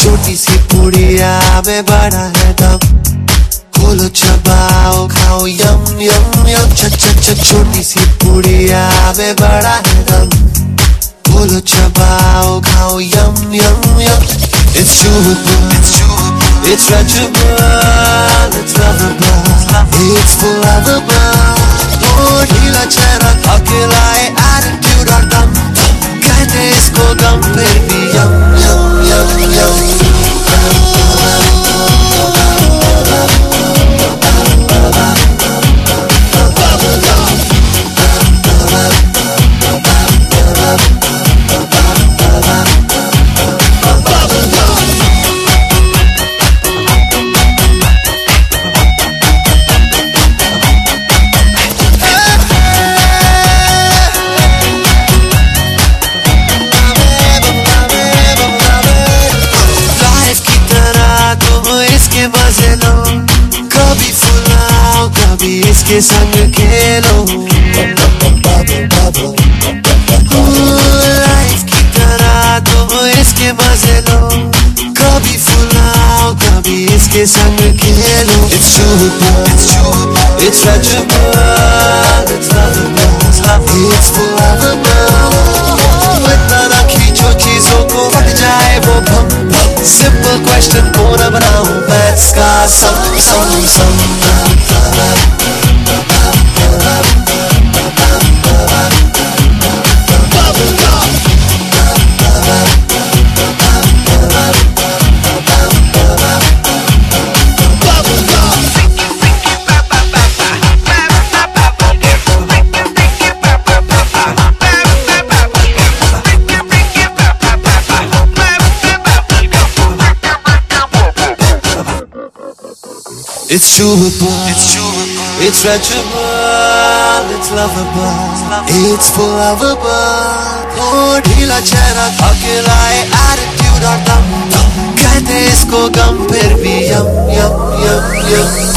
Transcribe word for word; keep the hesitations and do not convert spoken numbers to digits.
छोटी सी पुड़िया में बड़ा है दम, खोलो चबाओ खाओ यम यम यम। छ छ छ छोटी सी पुड़िया में बड़ा है दम, खोलो चबाओ खाओ यम यम यम। It's chewable, it's chewable, it's stretchable, it's lovable, it's full of the buzz। और ढीला चेहरा अकेला है attitude और दम, कहते इसको गम फिर भी यम यम यम यम। कभी फुलाओ कभी इसके संग खेलो, लाइफ की तरह तुम इसके मजे लो। कभी फुलाओ कभी इसके संग खेलो। It's chewable, it's chewable, it's stretchable, it's lovable, it's full of the buzz। इतना ना खींचो चीजों को फट जाए वो भम भम। Simple question को ना बनाओ मैथ्स का सम सम सम। It's chewable, it's chewable, it's stretchable, it's lovable, it's full of a buzz। और ढीला चेहरा अकेला है attitude और दम, कहते इसको गम फिर भी यम यम यम यम।